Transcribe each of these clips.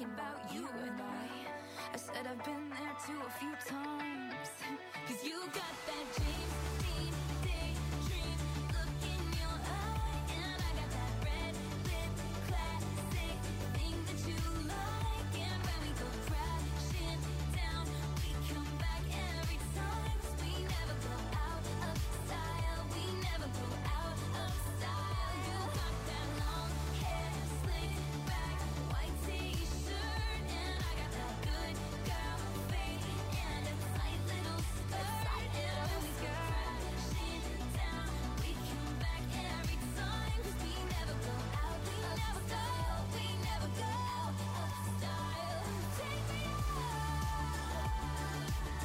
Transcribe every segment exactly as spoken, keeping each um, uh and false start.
thinking about you and I. I said I've been there too a few times. Cause you got that James Dean daydream look in your eye. And I got that red lip classic thing that you like. And when we go crashing down, we come back every time. Cause we never go out of style. We never go out of style. You got that long hair slicked back, white t-shirt. And I got that good girl fade and a tight little skirt. And when we go crashing down, we come back every time. Cause we never go out, we never go, we never go out of style. Take me out,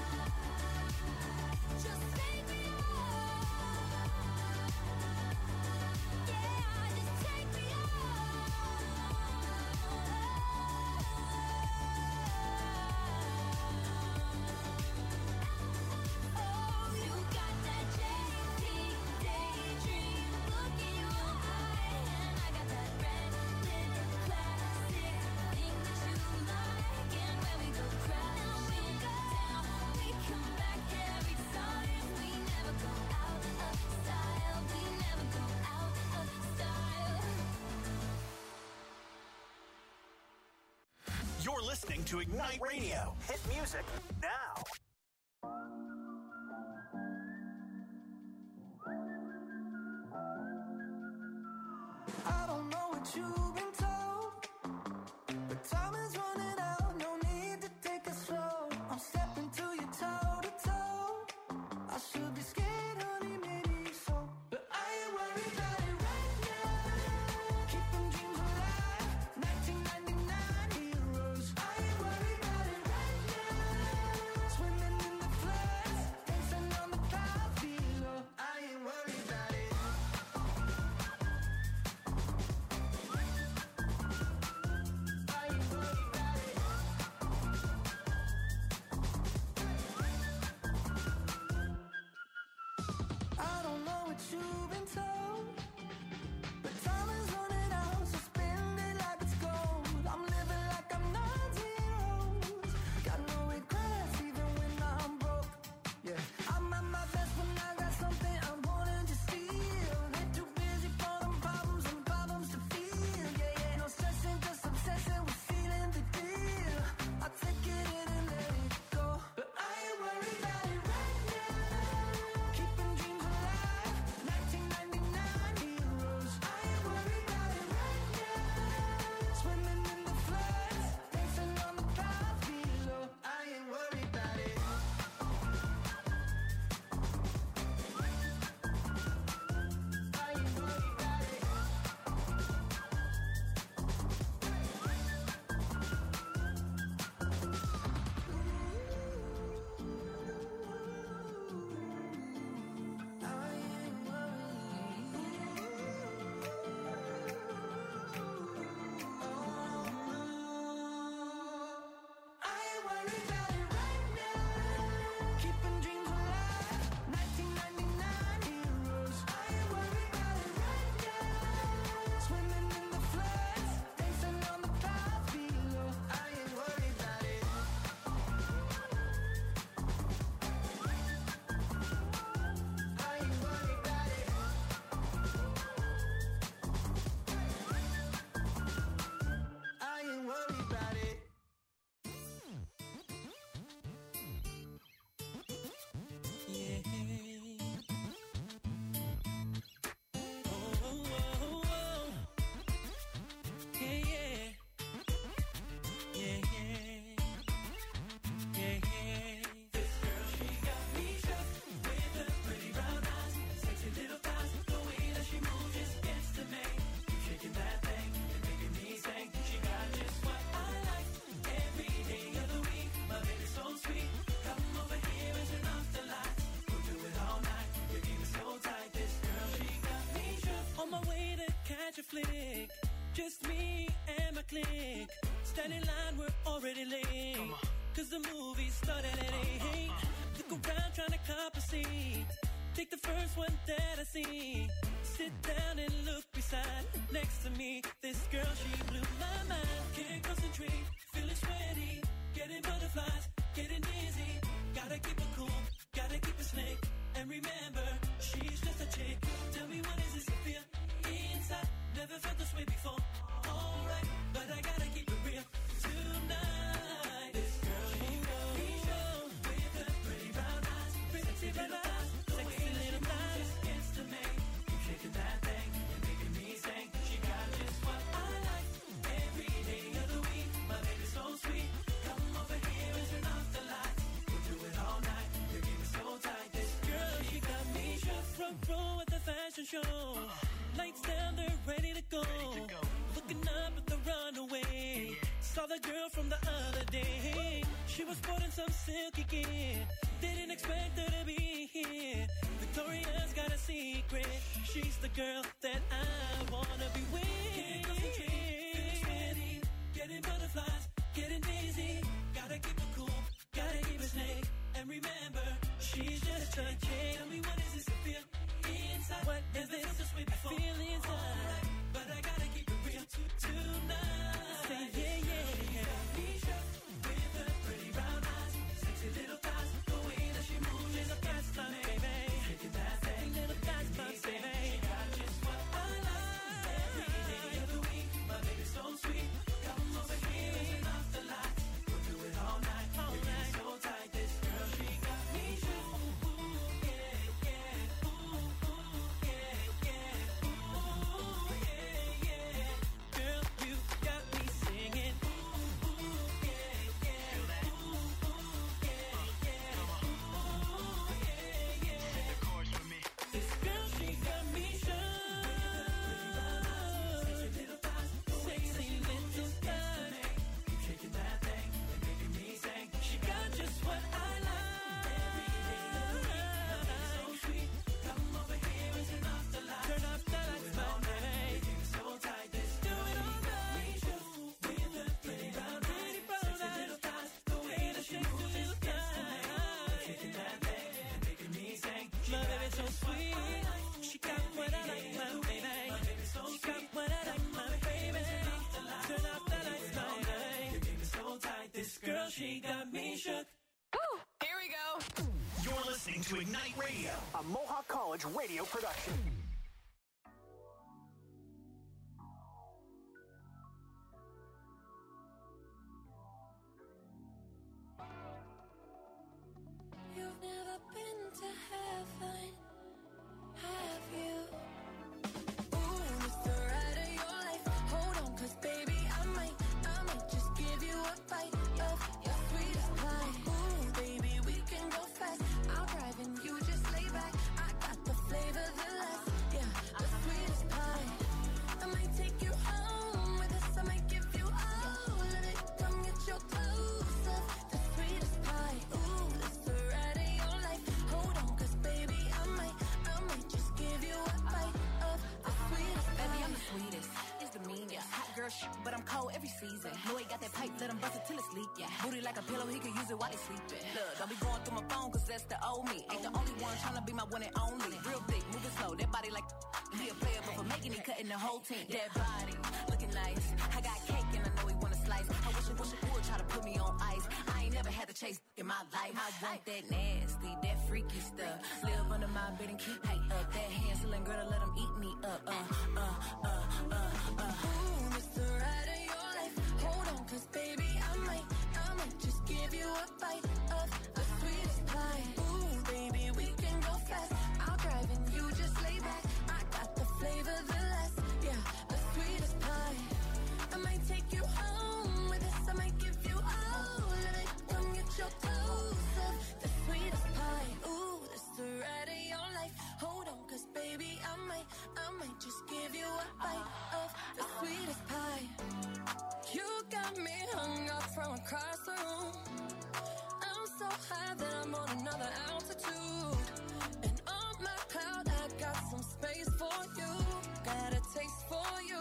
just take me out. Yeah, just take me out. Oh, you got that J T daydream look in your eye. And I got that red lip classic thing that you like. And when we go crashing down, we come back every time. We never go out of style. We never go out of style. You're listening to Ignite Radio. Hit music now. I don't know what you've been told, but time is running out. No need to take it slow. I'm stepping to you toe to toe. I should be scared, honey, maybe so, but I ain't worried about it right now. Keeping dreams alive, nineteen ninety-nine heroes. I ain't worried about it right now. Swimming in the floods, dancing on the clouds below. I ain't worried about it. I ain't worried about it. I don't know what you've been told, but time is running out, so spend it like it's gold. I'm living like I'm nine zeros. Got no regrets even when I'm broke. Yeah, I'm at my best when I got something I'm wanting to steal. They're too busy for them problems and problems to feel. Yeah, yeah, no stressing, just obsessing with feeling the deal. I take it in and let it go, but I ain't worried about it right now. Keeping dreams alive, nineteen ninety-nine heroes. I ain't worried about it right now. Swimming in the floods, dancing on the clouds below. I ain't worried about it. I ain't worried about it. I ain't worried about it right now. Keeping dreams alive, nineteen ninety-nine heroes. I ain't worried about it right now. Swimming in the floods, dancing on the clouds below. I ain't worried about it. I ain't worried about it. I ain't worried about it. Yeah. Oh, oh, oh, oh. Yeah, yeah. Yeah, yeah. Yeah, yeah. This girl, she got me shook with her pretty brown eyes, sexy little thighs. The way that she moves just gets to me. Keep shaking that thing and making me sing. She got just what I like every day of the week. My baby's so sweet. Come over here and turn off the lights. We'll do it all night. Your game is so tight. This girl, she got me shook. On my way to catch a flick, just me and my clique. Standing in line, we're already late. Cause the movie started at eight. Look around trying to cop a seat. Take the first one that I see. Sit down and look beside. Next to me, this girl, she blew my mind. Can't concentrate, butterflies, getting dizzy. Gotta keep it cool, gotta keep it slick. And remember, she's just a chick. Tell me what is this you feel inside? Never felt this way before. Alright, but I gotta keep it real tonight. This girl, she got me shook with her pretty brown eyes, pretty little thighs, the way that she moves just gets to me. Keep shaking that thing and making me sing. She got just what I like every day of the week. My baby's so sweet. Come over here and turn off the lights. We'll do it all night. Your game is so tight. This girl, she got me shook. Front row at the fashion show. Lights down, they're ready to go. Looking up at the runaway. Saw the girl from the other day. She was sporting some silky gear. Didn't expect her to be here. Victoria's got a secret. She's the girl that I wanna be with. Getting, getting butterflies, getting dizzy. Gotta keep it cool, gotta keep it slick. And remember, she's just a chick. Tell me what is this you feel inside? What is this? I feel inside, right, but I gotta keep it real t- tonight. Say yeah, yeah, yeah. Me shook with her pretty brown eyes, sexy little thighs, the way that she moves is a best time, baby. Shaking that thing, little thighs, my baby. She got just what I like every day of the week. My baby's so sweet. Come over here and turn off the lights. We'll do it all night. All Your night. So tight, this girl, she got me shook. Ooh, yeah, yeah. Ooh, ooh, yeah, yeah. She got me shook. Woo! Here we go. You're listening to Ignite Radio, a Mohawk College radio production. You've never been to heaven, have you? Ooh, it's the ride of your life. Hold on, cause baby, I might, I might just give you a bite of your sweetest pie. Ooh, baby, we can go fast. I'll drive and you just lay back. I got the flavor, the last, yeah, the sweetest pie. I might take you home with us. I might give you all of it. Come get your dose of the sweetest pie. Ooh, it's the ride of your life. Hold on, cause baby, I might, I might just give you a bite of the sweetest pie. Baby, I'm the sweetest. It's the meanest. Hot girl shit, but I'm cold every season. Know he got that pipe, let him bust it till it's leak. Yeah. Booty like a pillow, he can use it while he sleeping. Look, don't be going through my phone, cause that's the old me. Ain't the only one tryna be my one and only. Real thick, moving slow, that body like he a player, but for making it, cutting the whole team. That body, looking nice. I got cake and I know he wanna slice. I wish it, wish it would try to put me on ice. I ain't never had to chase in my life. I want that nasty, that freaky stuff. Live under my bed and keep me up. That Hansel and Gretel, let him eat me up. Uh, uh, uh, uh, uh. Ooh, it's the ride of your life. Hold on, cause baby, I might, I might just give you a bite of the sweetest pie. Ooh, baby, we can go fast. I'll drive and you just lay back. I got the flavor, the last, yeah, the sweetest pie. I might take you home with us. I might give you all of it. Come get your dose of the sweetest pie. Ooh, it's the ride of your life. Hold on, cause baby, I might, I might just give you a bite of the sweetest pie. You got me hung up from across the room. I'm so high that I'm on another altitude. And on my cloud, I got some space for you. Got a taste for you.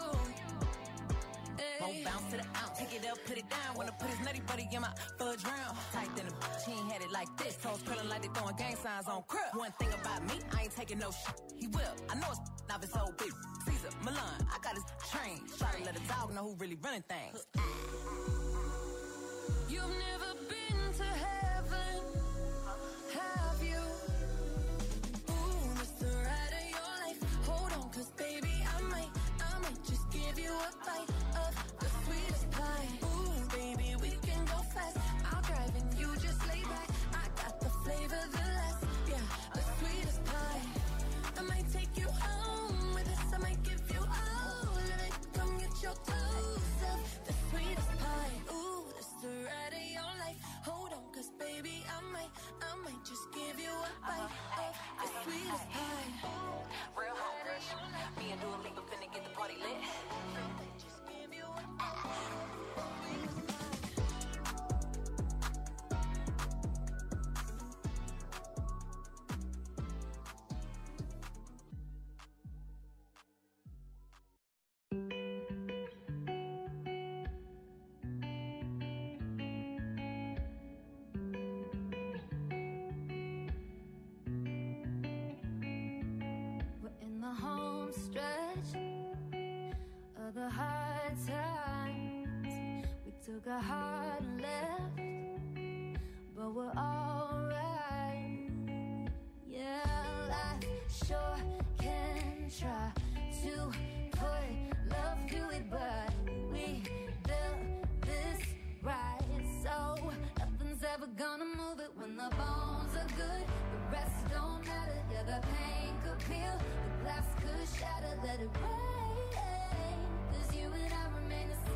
Won't bounce to the ounce, take it up, put it down. Wanna put his nutty buddy in my fudge round. Tight than a bitch, he ain't had it like this. Toes curling like they throwing gang signs on crib. One thing about me, I ain't taking no shit. He will, I know it's not his old bitch. Caesar, Milan, I got his train. Try to let a dog know who really running things. You've never been to heaven, have you? Ooh, this the ride of your life. Hold on, cause baby, I might, I might just give you a bite of the sweetest pie. Ooh, baby, we can go fast. I'll drive and you just lay back. I got the flavor, the last, yeah, the sweetest pie. I might take you home with us. I might give you all of it. Come get your dose of the sweetest pie. Ooh, this the ride of your life. Hold on, cause baby, I might, I might just give you a bite of the sweetest pie. Real home crush. Me and Dua Lipa finna get the party lit. Just give you a sweetest pie. We're in the home stretch of the hard times. We took a hard left, but we're alright. Yeah, life sure can try to put love through it, but we built this right, so nothing's ever gonna move it. When the bones are good, the rest don't matter. Yeah, the pain could peel, the glass could shatter. Let it rain, cause you and I remain the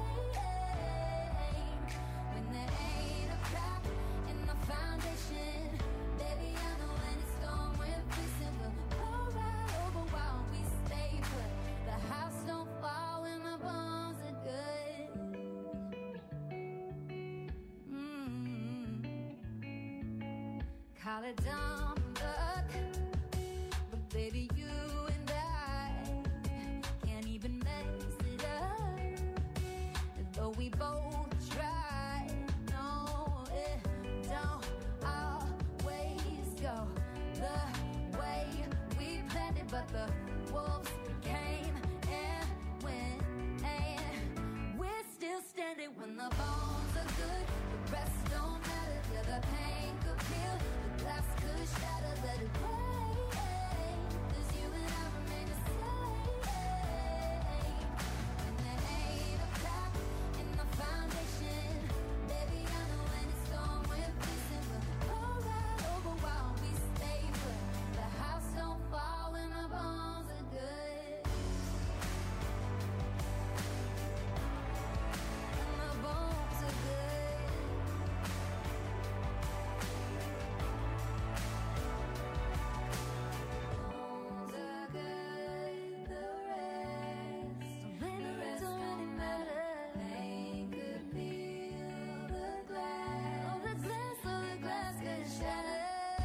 same. When there ain't a crack in the foundation, baby, I know when it's gone, we're fixing. We'll go right over while we stay put. The house don't fall when the bones are good. Mm-hmm. Call it dumb luck, but baby, you and I can't even mess it up. Though we both try, no, it don't always go the way we planned it. But the wolves came and went, and we're still standing. When the bones are good, the rest don't matter. Yeah, the pain could peel, the glass could shatter. Let it rain, cause you and I remain the same. When there ain't a crack in the foundation, baby, I know when it's gone, we're fixing. We'll go right over while we stay put. The house don't fall when the bones are good. When the bones are good. Bones are good, the rest, the rest don't really matter. Pain could peel the glass, oh the glass, oh the glass could shatter.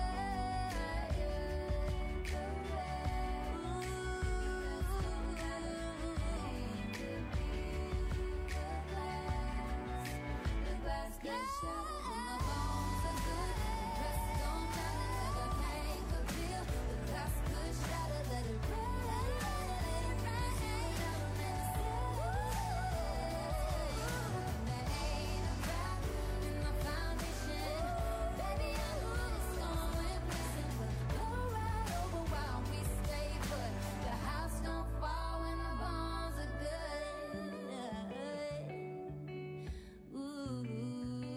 The rest, ooh, pain could peel the glass, the glass could shatter. When the bones are good, the rest don't matter. The pain could peel, the glass could shatter. Let it rain, let it rain, never miss it. There ain't a crack in the foundation, baby, I know it's gone, we're missing. We'll go right over while we stay put. The house don't fall when the bones are good. Ooh.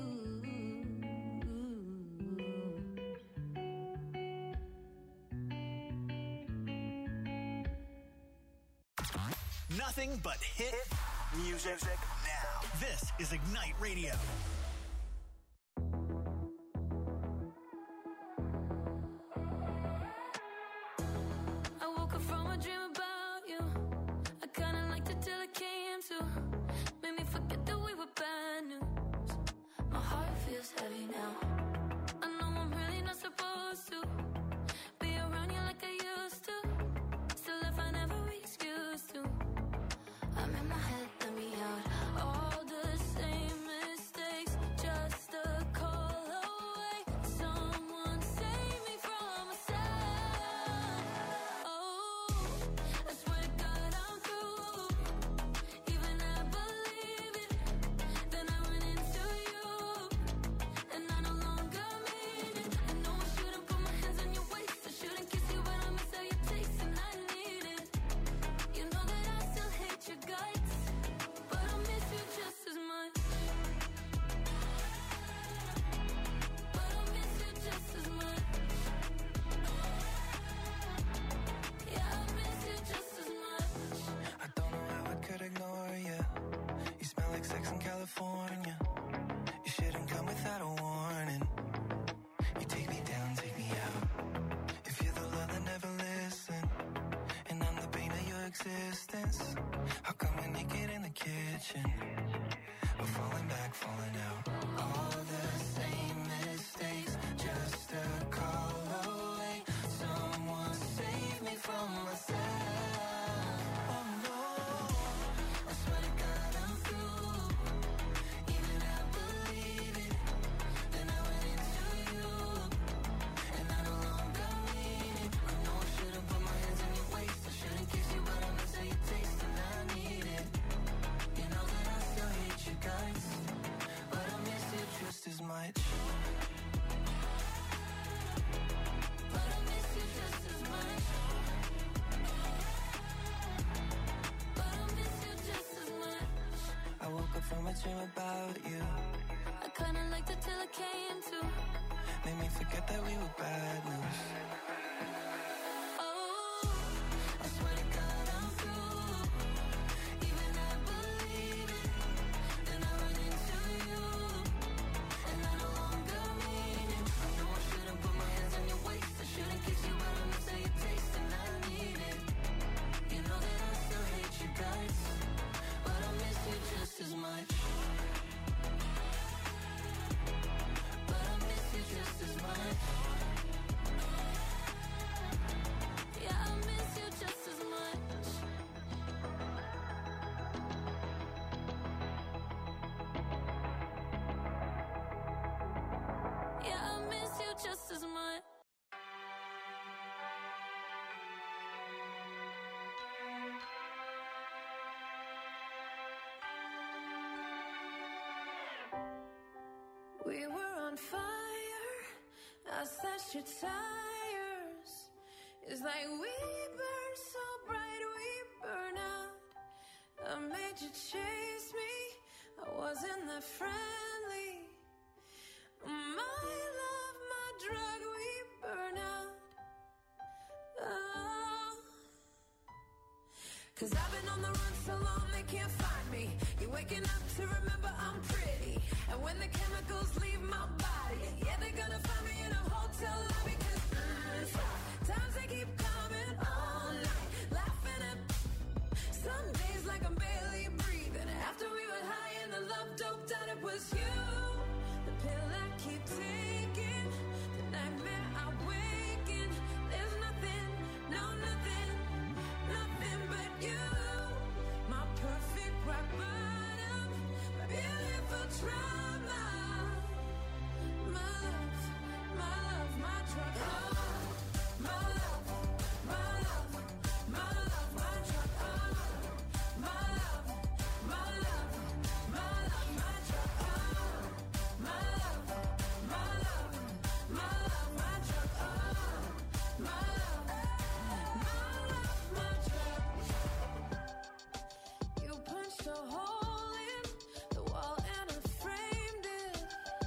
Nothing but hit music now. This is Ignite Radio. I woke up from a dream about you. I kinda liked it till it came to. Made me forget that we were bad news. My heart feels heavy now. I know I'm really not supposed to be around you like I used to. Still I find every excuse to. I'm in my head, let me out. All the same mistakes like sex in California. You shouldn't come without a warning. You take me down, take me out. If you're the love that never listen, and I'm the pain of your existence, how come we're naked in the kitchen? We're falling back, falling out. All the same mistakes, just a call away. Someone save me from myself. Oh no, I swear to God I'm through. Even I believe it. Then I went into you, and I no longer mean it. I know I shouldn't put my hands on your waist. I shouldn't kiss you, but I miss how you taste, and I need it. You know that I still hate you guys, but I miss you just as much. But I miss you just as much. But I miss you just as much. I woke up from a dream about you. I kinda liked it till it came to. Made me forget that we were bad news. Oh, I swear to God I'm through. Even I believe it. Then I went into you, and I no longer mean it. I know I shouldn't put my hands on your waist. I shouldn't kiss you, but I miss how you taste, and I need it. You know that I still hate you guys, but I miss you just as much. But I miss you just as much. Yeah, I miss you just as much. Yeah, I miss you just as much. We were on fire. I slashed your tires. It's like we burn so bright, we burn out. I made you chase me. I wasn't that friendly. My love, my drug, we burn out. Oh. Cause I've been on the run so long they can't find me. You're waking up to remember I'm pretty. And when the chemicals leave my body, yeah, they're gonna find me in a hotel lobby. Cause mm, times they keep coming all night. Laughing at some days like I'm barely breathing. After we were high and the love doped out, it was you. The pill I keep taking, the nightmare I wake in. There's nothing, no nothing, nothing but you. My perfect rock bottom, my beautiful trauma. My love, my love, my drug. Oh, my love, my love, my love, my drug. Oh, my love, my love, my love, my drug. Oh, my love, my love, my love, my drug. Oh, my love, my love, my drug. You punched a hole in the wall and I framed it.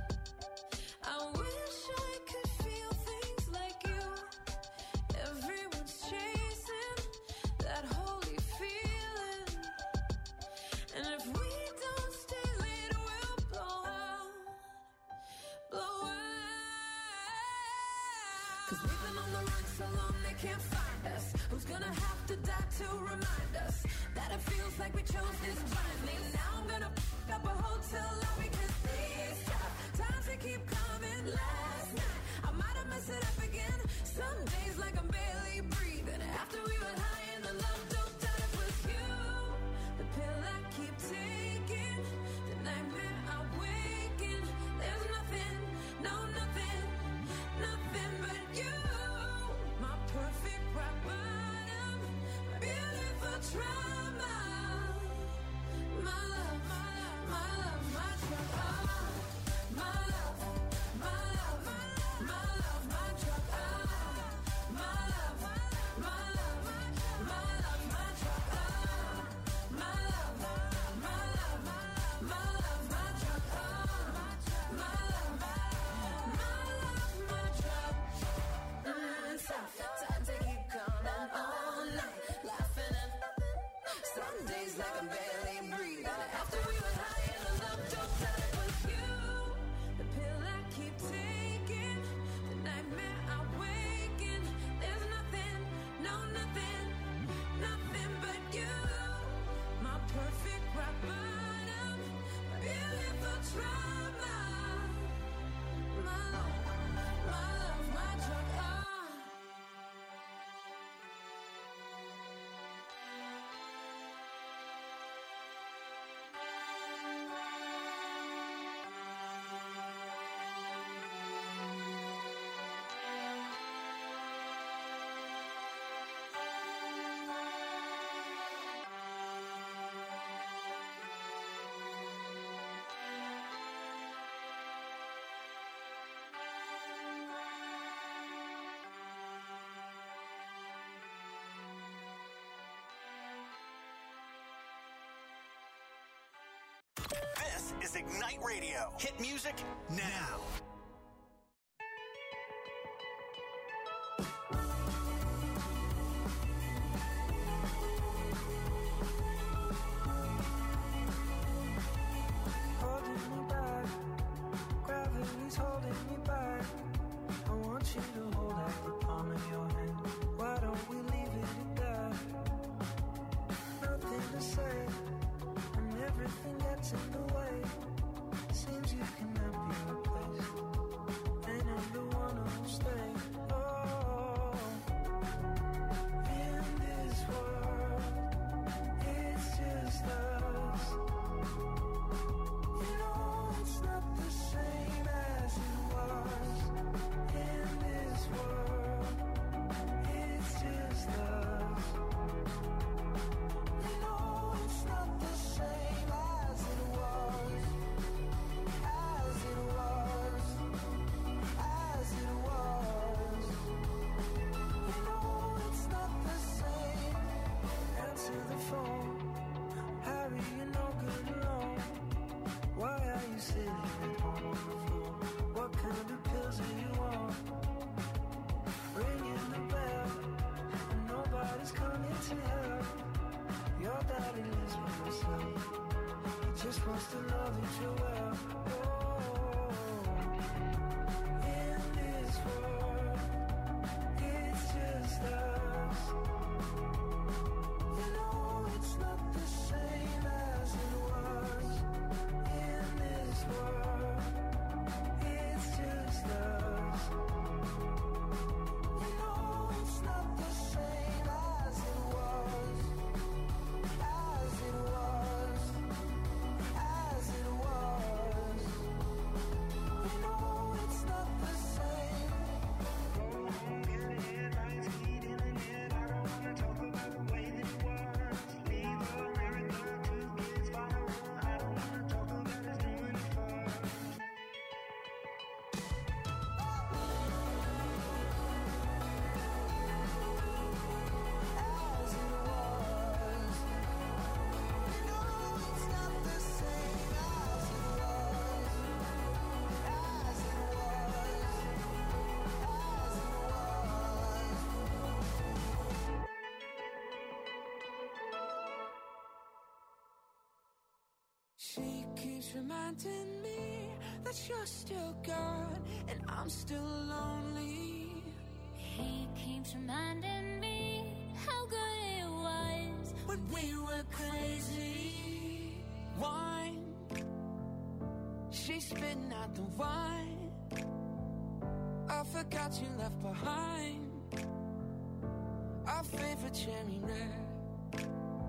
I wish I could feel things like you. Everyone's chasing that holy feeling. And if we don't stay lit, we'll blow out, blow out. Cause we've been on the run so long they can't find us. Who's gonna have to die to remind us that it feels like we chose this blindly? Now I'm gonna f*** up a hotel lobby. Cause these tough times they keep coming. Last night I might have messed it up again. Some days like I'm barely breathing. After we were high and the love doped out, it was you. The pill I keep taking, the nightmare I wake in. There's nothing, no nothing, nothing but you. My perfect rock bottom, my beautiful trauma. My love, my Ignite Radio. Hit music now. Holding me back, gravity's holding me back. I want you to hold out the palm of your hand. Why don't we leave it at that? Nothing to say, and everything gets in the way. Seems you cannot be replaced, and I'm the one who'll stay. Oh, in this world, it's just us. You know it's not the same as it was. In this world, it's just us. You know it's not the same as it was. As it was. As it was. You know it's not the same. Answer the phone. Harry, you're no good alone. Why are you sitting at home on the floor? What kind of pills do you want? Ringing the bell, and nobody's coming to help. Your daddy lives by himself. He just wants to know that you're well. Oh, in this world, it's just us. You know it's not the same as it was. In this world, it's just us. You know it's not the same as it was. As it was. As it was. You know it's not the same. Get it, lights heating in it. I don't wanna talk about the way that it was. Leave America, two kids following. I don't wanna talk about us doing it first. As it was. You know it's not the same as it was. As it was. As it was. She keeps reminding me that you're still gone and I'm still lonely. He keeps reminding me how good it was. When we were crazy, wine. She's spitting out the wine. I forgot you left behind our favorite cherry red.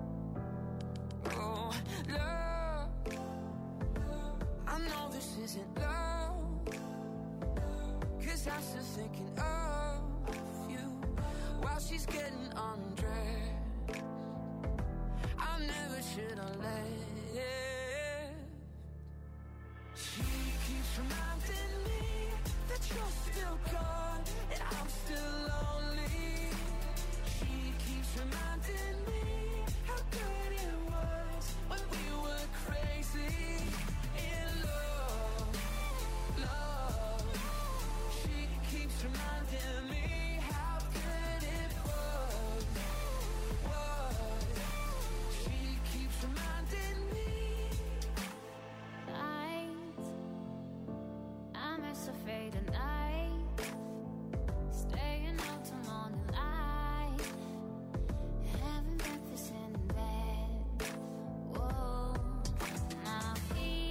Oh, love, I know this isn't love, 'cause I'm still thinking of you while she's getting undressed. I never should have left. She keeps reminding me that you're still gone and I'm still lonely. She keeps reminding me how good it was when we were crazy in love, love. She keeps reminding me how good it was, was. She keeps reminding me. Night, I'm as afraid at night, staying out till morning light, having breakfast in bed. Whoa, my feet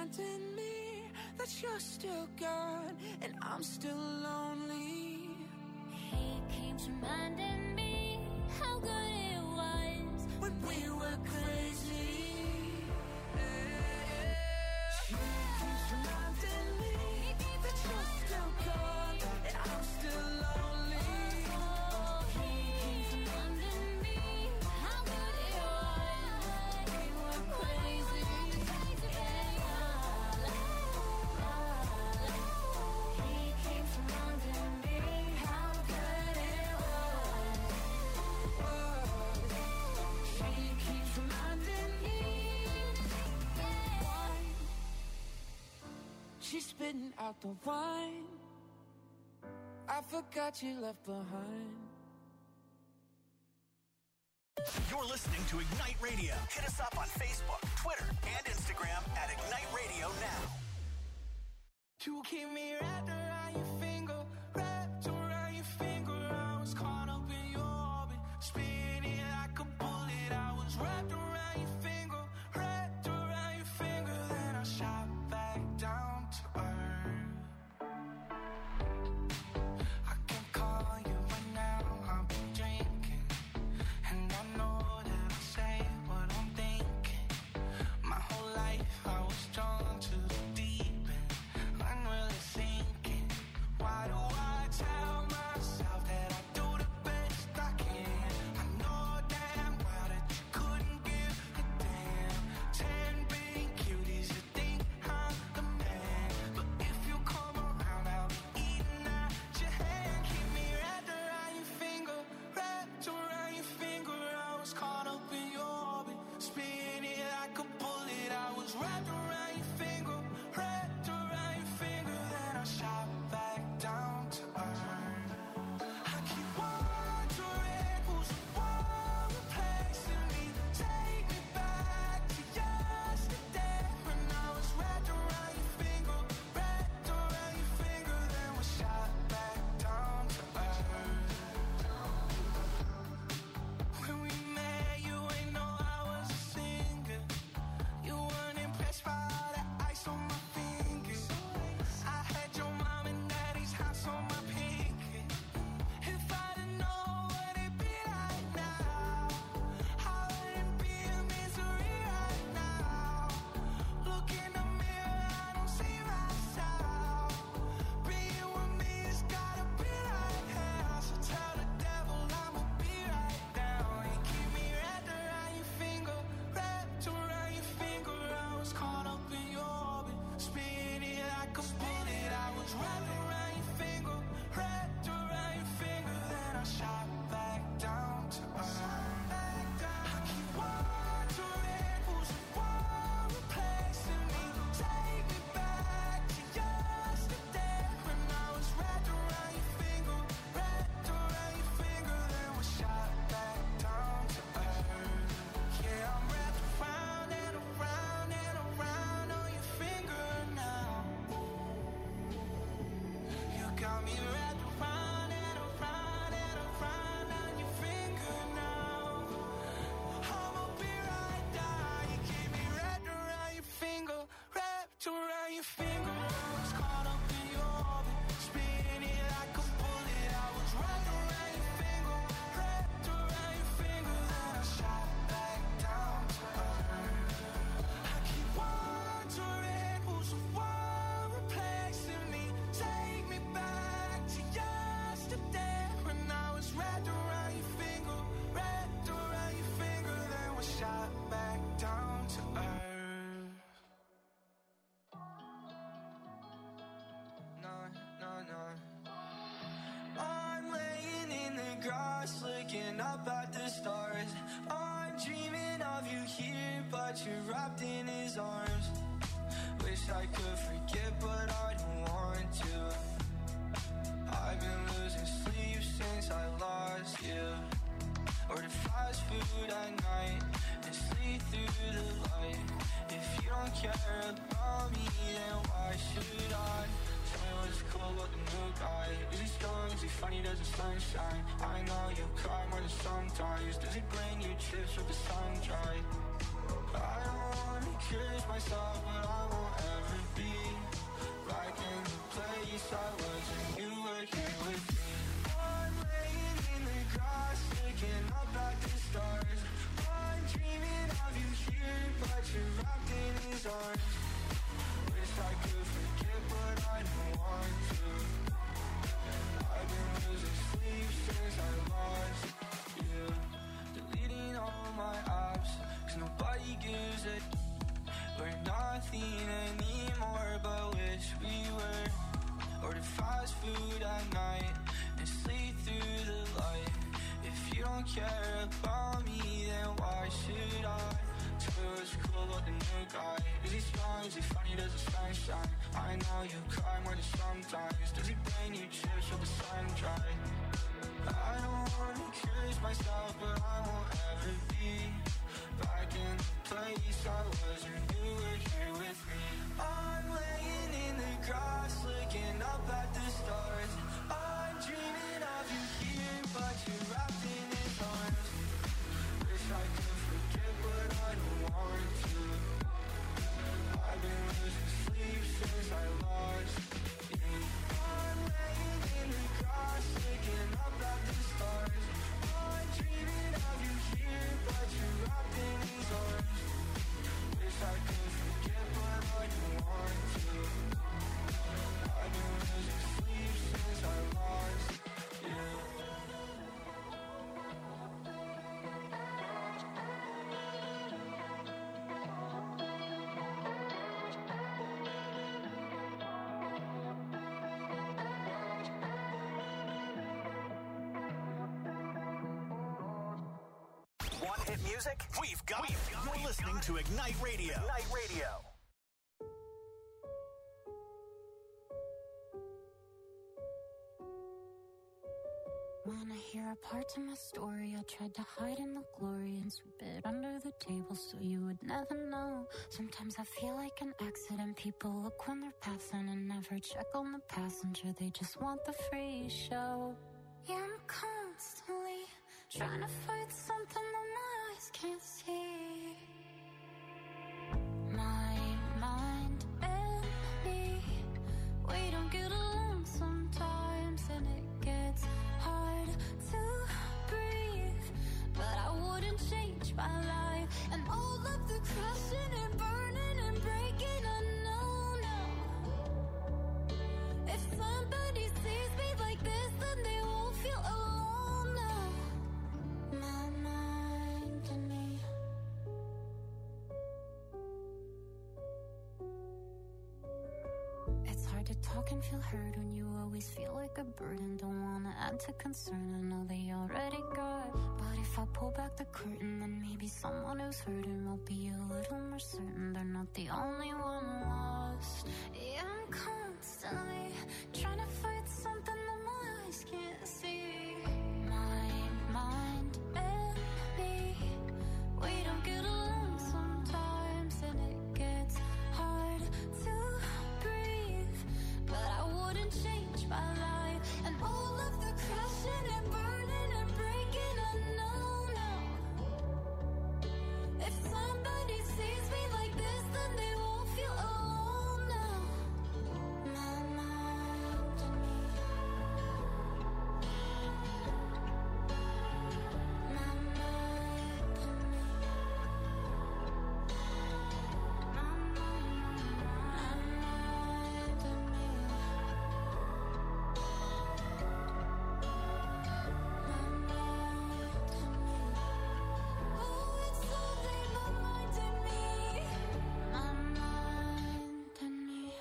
reminding me that you're still gone and I'm still lonely. He keeps reminding me how good it was when we were crazy. She keeps reminding me that you're still gone and I'm still lonely. He keeps reminding me how good it was. We were crazy. He keeps reminding me how good it was. She keeps reminding me. Why? She's spitting out the wine I forgot you left behind. You're listening to Ignite Radio. Hit us up on Facebook, Twitter, and Instagram at Ignite Radio Now. To keep me wrapped around your finger, wrapped around your finger. I was caught up in your orbit, spinning like a bullet. I was wrapped around your finger, wrapped around your finger. Then I shot back down to earth. I can call you right now, I've been drinking, and I know that I say what I'm thinking. My whole life I was drawn to the deep end, unreally sinking. Why do I tell myself that I do the best I can? I know damn well that you couldn't give a damn. Ten big cuties to think I'm the man, but if you come around I'll be eating at your hand. Keep me wrapped around your finger, wrapped around your finger. I was caught up in your orbit, spinning like a bullet. I was wrapped around your finger, wrapped around your finger. Then I shot back down to earth. I keep wondering who's the one replacing me. Take me back to yesterday when I was wrapped around your finger, wrapped around your finger. Then we shot back down to earth. When we met, you ain't know I was a singer. You weren't impressed by all the ice on my fingers. I had your mom and daddy's house on my pinky. If I didn't know what it'd be like now, I wouldn't be in misery right now. Look in the mirror, I don't see myself. Being with me has gotta be like hell. So tell the devil I'ma be right down. You keep me wrapped around your finger, wrapped around your finger. I was caught up in your orbit, spinning like a bullet. I was wrapped around your finger, wrapped around your finger. Then I shot back down to earth. I keep wondering who's the one replacing me. Take me back to yesterday when I was wrapped around your finger, wrapped around your finger. Then we shot back down to earth. Yeah, I'm wrapped around and around and around on your finger now. You got me wrapped around and around and around on your finger now. I'ma be right down. You keep me wrapped around your finger, wrapped around your finger. I was caught up in your orbit, spinning like a bullet. I was wrapped around your finger, wrapped around your finger. Then I shot back down to earth. I keep wondering who's the one replacing me. Take me back to yesterday when I was wrapped around your finger, wrapped around your finger. Then we shot back down to earth. No, no, no. I'm laying in the grass, looking up at the stars. I'm dreaming of you here, but you're wrapped in his arms. Wish I could forget, but I don't want to. I've been losing sleep since I lost you. Order fast food at night and sleep through the light. If you don't care about me, then why should I? Tell me what's cool about the new guy. Is he strong? Is he funny? Does the sunshine? I know you cry more than sometimes. Does he bring you chips with the sun dry? I don't wanna curse myself, but I won't ever nothing anymore, but wish we were. Order fast food at night and sleep through the light. If you don't care about me, then why should I? Tell me what's cool about the new guy. Is he strong? Is he funny? Does his sunshine? I know you cry more than sometimes. Does he bring you chips with the sun dry? I don't wanna curse myself, but I won't ever be back in the place I was when you were here with me. I'm laying in the grass, looking up at the stars. I'm dreaming of you here, but you're wrapped in his arms. Wish I could forget, but I don't want to. I've been losing sleep since I lost you. I'm laying in the grass, looking up at the stars. I'm dreaming of you here, but you're wrapped in his arms. Wish I could forget, but I don't want to. I've been losing sleep since I lost you. Want hit music? We've got it. You're listening to Ignite Radio. Ignite Radio. Wanna hear a part of my story? I tried to hide in the glory and sweep it under the table so you would never know. Sometimes I feel like an accident. People look when they're passing and never check on the passenger. They just want the free show. Yeah, I'm constantly trying to fight something that my eyes can't see. My mind and me, we don't get along sometimes, and it gets hard to breathe. But I wouldn't change my life, and all of the crashing and burning and breaking, I know now. If somebody sees me like this, then they won't feel alone now. My mind and me. It's hard to talk and feel heard when you always feel like a burden. Don't wanna add to concern, I know they already got. But if I pull back the curtain, then maybe someone who's hurting will be a little more certain they're not the only one lost. Yeah, I'm constantly trying to fight something that my eyes can't see. My mind and me, we don't get along sometimes, and it gets hard to breathe. But I wouldn't change my life, and all of the crashing and burning and breaking, I know now. If somebody sees me like this, then they won't feel alone now. My mind and me. My mind and me. My mind and me. Oh, it's only my mind and me. My mind and me.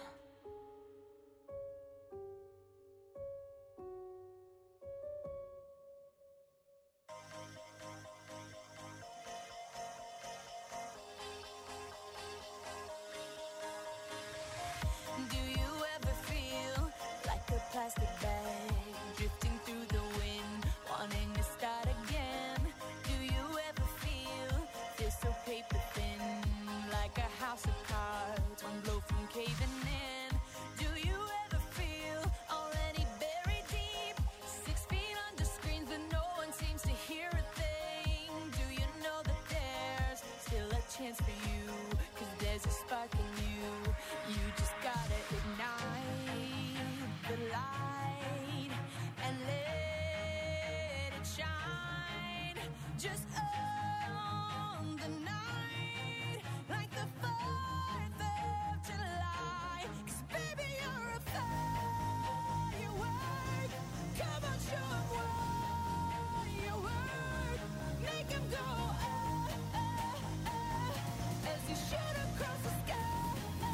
Do you ever feel like a plastic bag drifting through the wind, wanting to start again? Do you ever feel this so paper thin, like a house of cards, one blow from caving in? Do you ever feel already buried deep, six feet under screens, but no one seems to hear a thing? Do you know that there's still a chance for you, 'cause there's a spark in you? You just gotta ignite the light and let it shine. Just own the night like the fourth of July. 'Cause baby, you're a firework. Come on, show 'em what you work. Make 'em go, oh, oh, oh, as you shoot across the sky.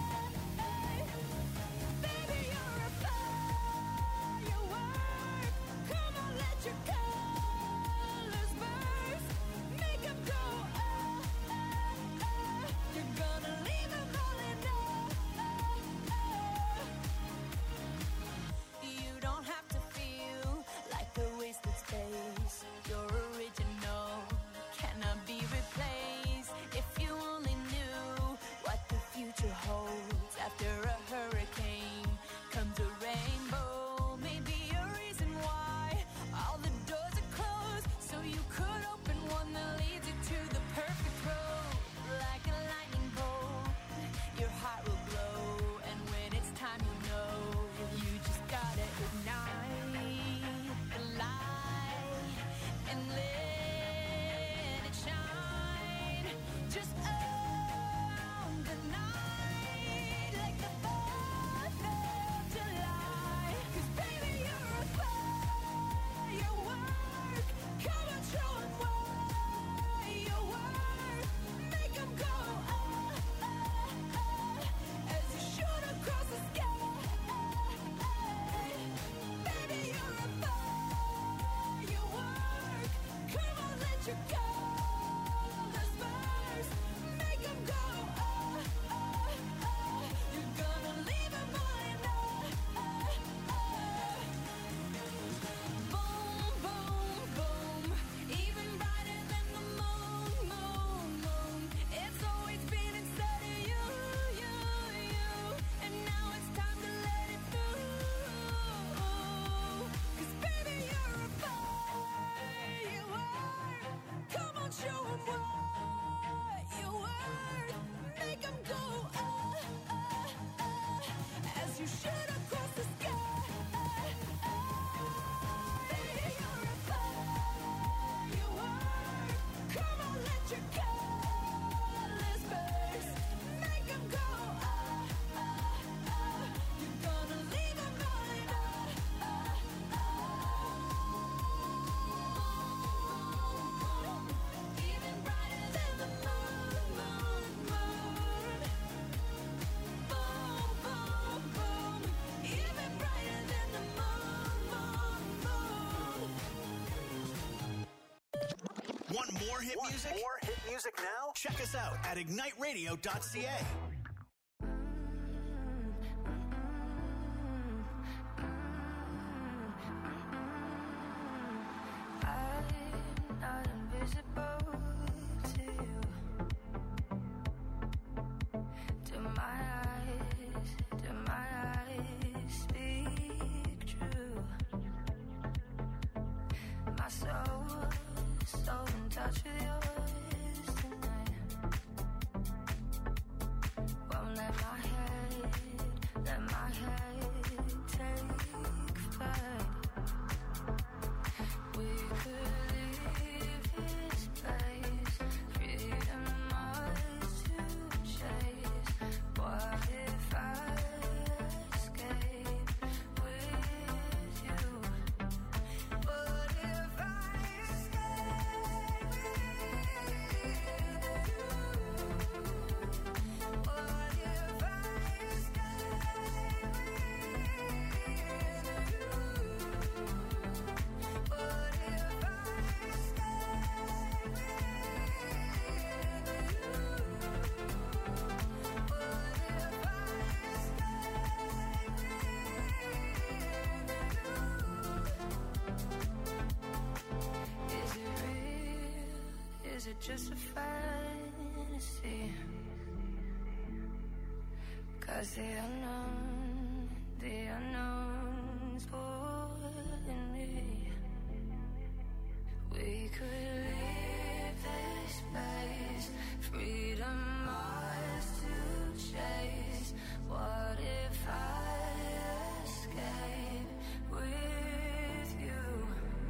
music? More hit music now? Check us out at ignite radio dot c a. I'm not invisible to you. Do my eyes, do my eyes speak true? My soul, so in touch with yours tonight. Won't let my head, let my head take flight. We could leave this place, freedom ours to chase. What if I escape with you? What if I escape with you? What if I escape with you? What if I escape with you? Is it real? Is it just a fantasy? 'Cause the unknown, the unknown's pulling me. We could leave this place, freedom ours to chase. What if I escape with you?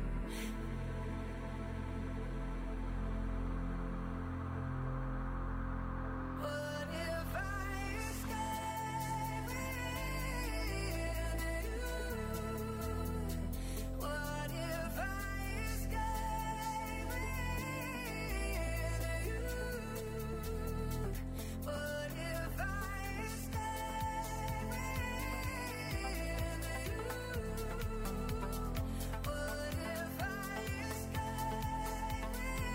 What if I escape with you? What if I escape with you? What if I escape with you? What if I escape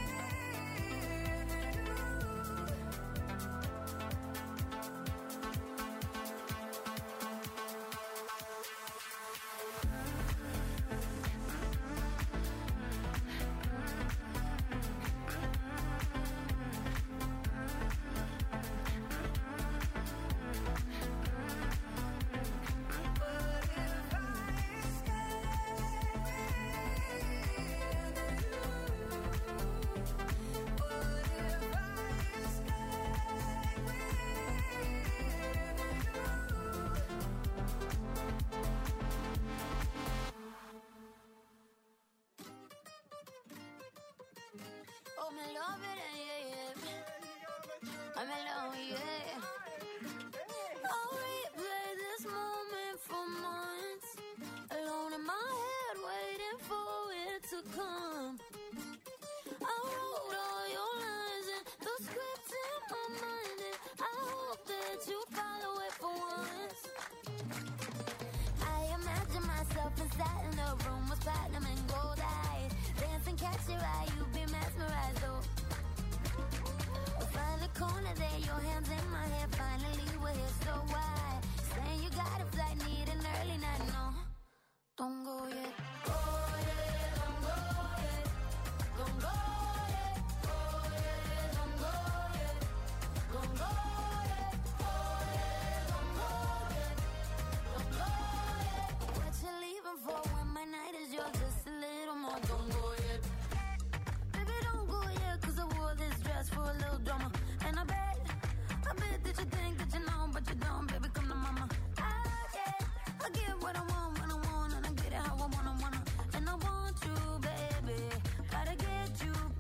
Oh, me love it, yeah, yeah. I'm alone, yeah. I'll replay this moment for months. Alone in my head, waiting for it to come. I wrote all your lines and the script in my mind, and I hope that you follow it for once. I imagine myself inside in a room with platinum and gold eyes. Dance and catch your eye, you be mesmerized, oh. We'll find a corner there, your hands in my hair. Finally we're here, so why? Saying you got a flight, need an early night, no. Don't go yet. Go yet, don't go yet. Don't go yet. Go yet, don't go yet. Don't go yet. Go yet, don't go yet. Don't go yet. What you leaving for when my night is yours? Just a little more. Don't go yet. Baby, don't go yet, 'cause I wore this dress for a little drama. And I bet, I bet that you think that you know, but you don't. Baby, come to mama. I get, I get what I want when I want, and I get it how I wanna, wanna. And I want you, baby. Gotta get you,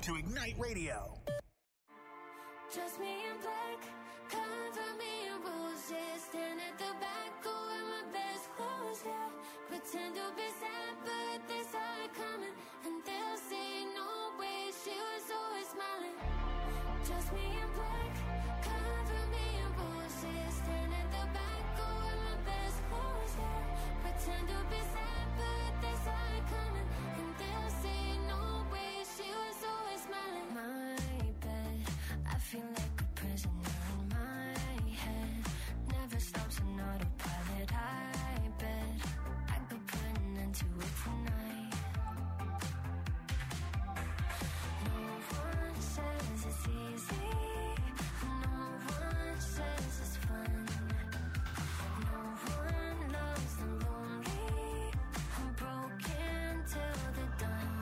to Ignite Radio. Just me in black, cover me in roses. Stand at the back, go in my best clothes, yeah. Pretend to be sad, but they saw it coming. And they'll say, no way, she was always smiling. Just me in black, cover me in roses. Stand at the back, go in my best clothes, yeah. Pretend to be sad, but they saw it coming. And they'll say, no way, she was always smiling. My bed, I feel like a prisoner in my head. Never stops an autopilot. I bet I could put an end to it tonight. No one says it's easy. No one says it's fun. No one loves the lonely. I'm broken till they're done.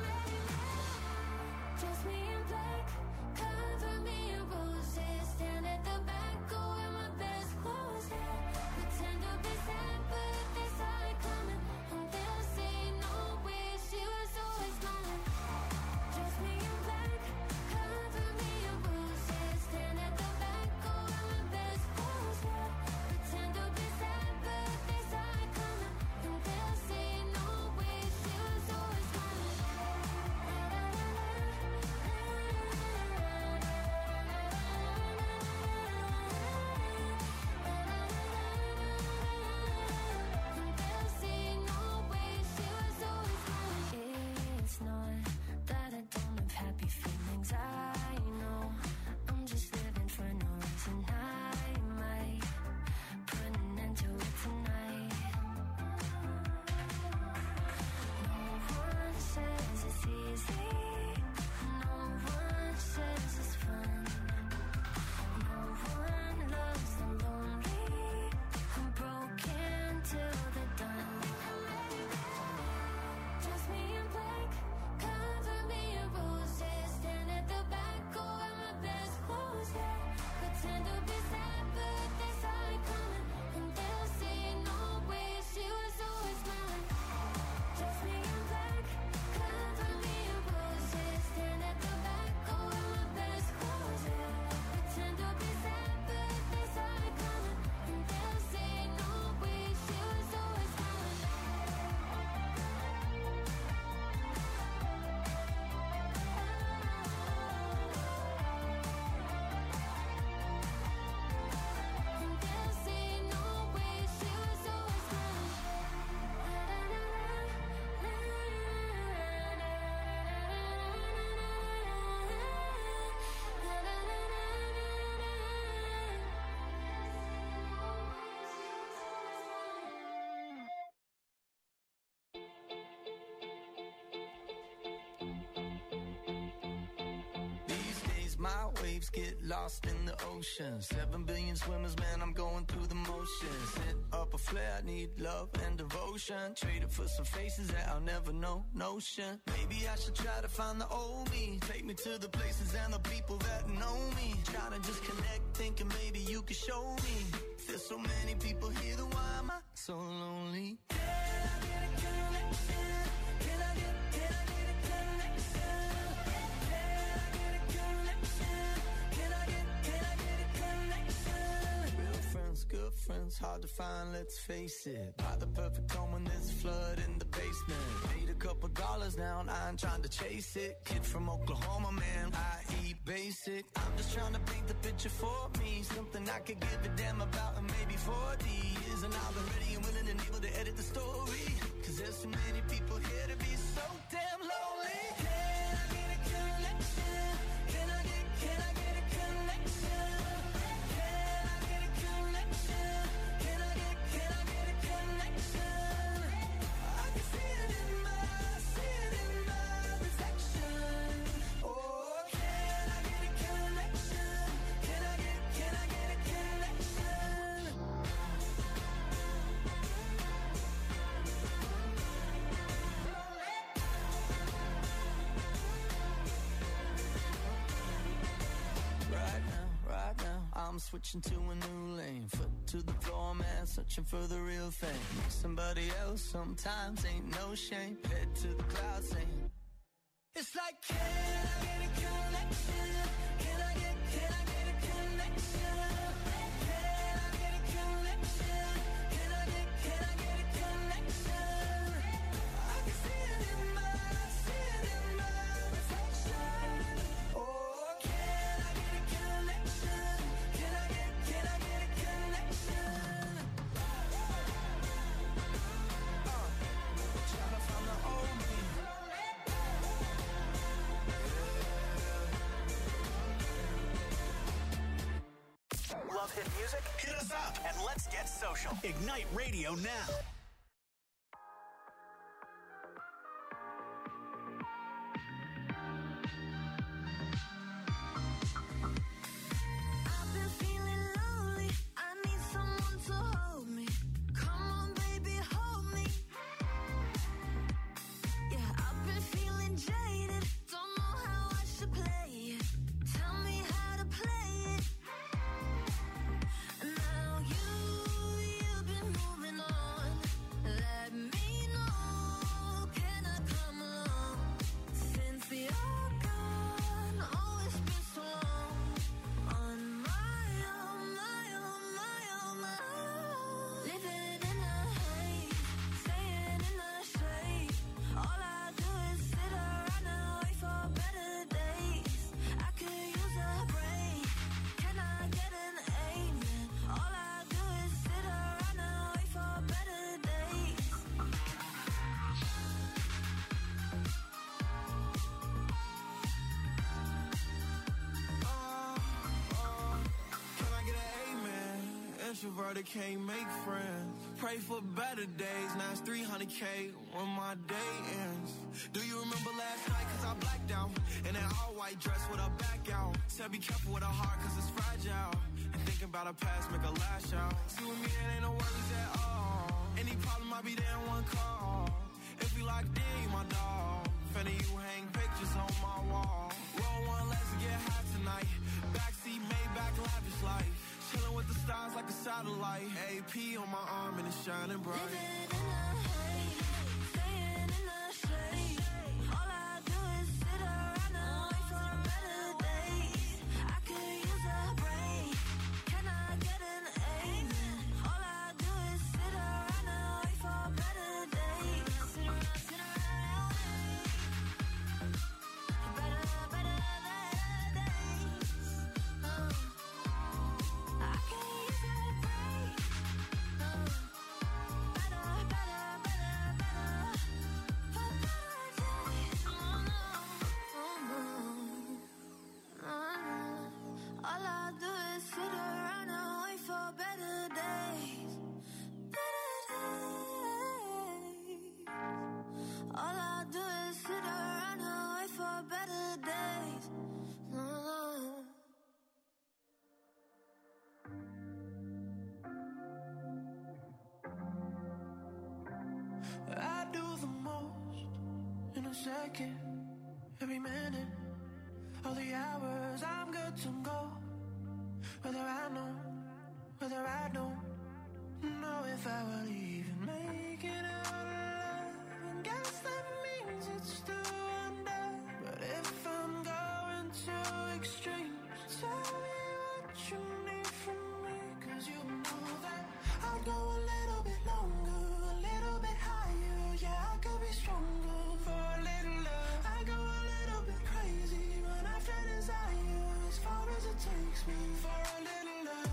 Just me in black, cover me in roses. Stand at the back, go in my best clothes, yeah. Pretend to be sad, but they saw it coming. And they'll say, no way, she was always smiling. Just me in black, cover me in roses. Stand at the back, go in my best clothes, yeah. Pretend to be sad, but they saw it coming. And they'll say, no way, she was always smiling. It's not that I don't have happy feelings, I know. I'm just living for no reason. I might put an end to it tonight. No one says it's easy. No one says it's fun. No one loves the lonely. I'm broken till they're done. Just me in black, cover me in roses. Stand at the back, go in my best clothes, yeah. Pretend to be sad, but they saw it coming. And they'll say, no way, she was always smiling. Just me in black, cover me in roses. Stand at the back, go in my best clothes, yeah. Pretend to be sad, but they saw it coming. And they'll say, no way, she was always smiling. And they'll say, no way, she was always These days my waves get lost in the ocean. Seven billion swimmers, man, I'm going through the motions. Lit up a flare, need love and devotion. Traded for some faces that I'll never know, notion. Maybe I should try to find the old me. Take me to the places and the people that know me. Trying to just connect, thinking maybe you could show me. There's so many people here, then why am I so lonely? Can I get a connection? Can I get, can I get a connection? Can I get a connection? Can I get, can I get a connection? Real friends, good friends, hard to find, let's face it. Buy the perfect home when there's a flood in the basement. Paid a couple dollars now and I ain't trying to chase it. Kid from Oklahoma, man, I eat basic. I'm just trying to paint the picture for me. Something I could give a damn about in maybe forty years. And I'll be ready and willing and able to edit the story. Cause there's so many people here to be so damn lonely. Can I get a connection? Can I get, can I get a connection? Can I get a connection? Can I get, can I get a connection? I can see it in my, see it in my reflection. Oh, can I get a connection? Can I get, can I get a connection? Right now, right now, I'm switching to a new lane. Foot to the floor, man, searching for the real thing. Somebody else sometimes ain't no shame. Head to the clouds saying It's like, can I get a connection? Can I get, can I get a connection? Can I get a connection? Can I get, can I get a connection? I can see it in my, see it in my reflection. Oh, can I get a connection? Can I get, can I get a connection? Uh, trying to find the old me. Love hit music? Hit us up and let's get social. Ignite Radio now. I've been feeling lonely. I need someone to hold me. Come on, baby, hold me. Yeah, I've been feeling jaded. Don't know how I should play it. Tell me how to play it. Now you, you've been moving on. Let me know, can I come along? Since you're gone, oh, it's been so long. On my own, my own, my own, my own. Living in a haze, staying in the shade. All I do is sit around and wait for better days. I could use a break. Can I get an amen? All I do is sit around and wait for better days. Uh, uh, can I get an amen? Introverted can't make friends. Pray for better days. Now it's three hundred K when my day ends. Do you remember last night? Cause I blacked out. In an all white dress with a back out. Said be careful with a heart cause it's fragile. And thinking about a past make a lash out. See with me it ain't no worries at all. Any problem I'll be there in one call. If we locked in, you my dog. Finna you hang pictures on my wall. Roll one, let's get high tonight. Backseat, Maybach, lavish life. Chilling with the stars like a satellite. A P on my arm and it's shining bright. Living in a haze, staying in the shade. All I do is sit around and wait for better days. I could use a break. Can I get an amen? All I do is sit around and wait for better days. Sit around, sit around and wait. Better, better, better days. Uh, I could use a break. Uh, better, better, better, better. For better days. Oh, no. Oh, no. Oh, no. All I do is sit around and wait for better days. Better days. All I do is sit around and wait for better days. Oh, I do the most in a second, every minute, all the hours I'm good to go. Whether I know, whether I don't know if I will even make it out alive. And guess that means it's still under. But if I'm going to extremes, tell me what you need from me. Cause you know that I'll go a little bit longer, a little bit higher. Yeah, I could be stronger for a little love. I go a little bit crazy when I feel desire, as far as it takes me for a little love.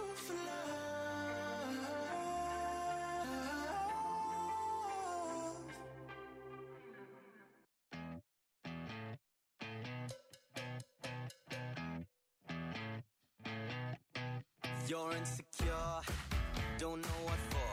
for love. You're insecure, don't know what for.